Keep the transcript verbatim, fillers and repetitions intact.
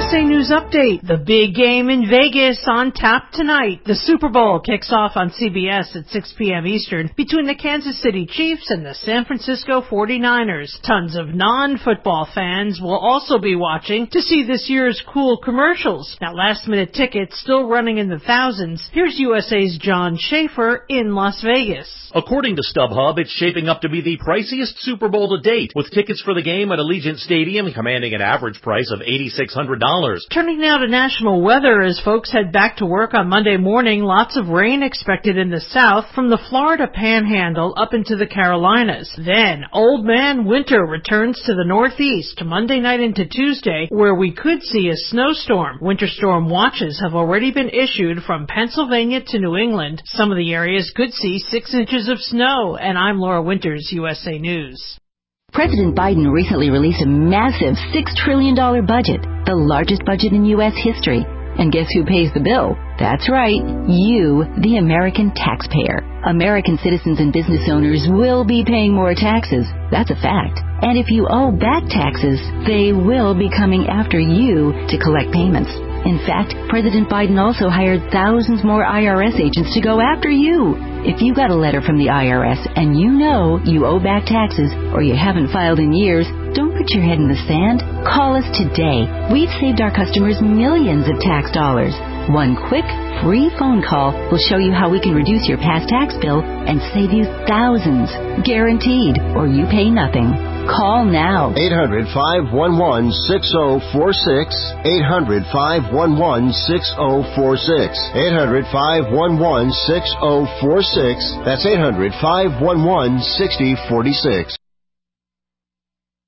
S A News Update. The big game in Vegas on tap tonight. The Super Bowl kicks off on C B S at six p.m. Eastern between the Kansas City Chiefs and the San Francisco forty-niners. Tons of non-football fans will also be watching to see this year's cool commercials. Now, last-minute tickets still running in the thousands. Here's U S A's John Schaefer in Las Vegas. According to StubHub, it's shaping up to be the priciest Super Bowl to date, with tickets for the game at Allegiant Stadium commanding an average price of eight thousand six hundred dollars. Turning now to national weather as folks head back to work on Monday morning. Lots of rain expected in the south from the Florida Panhandle up into the Carolinas. Then, Old Man Winter returns to the northeast Monday night into Tuesday, where we could see a snowstorm. Winter storm watches have already been issued from Pennsylvania to New England. Some of the areas could see six inches of snow. And I'm Laura Winters, U S A News. President Biden recently released a massive six trillion dollars budget, the largest budget in U S history. And guess who pays the bill? That's right, you, the American taxpayer. American citizens and business owners will be paying more taxes. That's a fact. And if you owe back taxes, they will be coming after you to collect payments. In fact, President Biden also hired thousands more I R S agents to go after you. If you got a letter from the I R S and you know you owe back taxes or you haven't filed in years, don't put your head in the sand. Call us today. We've saved our customers millions of tax dollars. One quick, free phone call will show you how we can reduce your past tax bill and save you thousands. Guaranteed, or you pay nothing. Call now. eight hundred, five one one, six zero four six. eight hundred, five one one, six zero four six. eight hundred, five one one, six zero four six. That's eight hundred, five one one, six zero four six.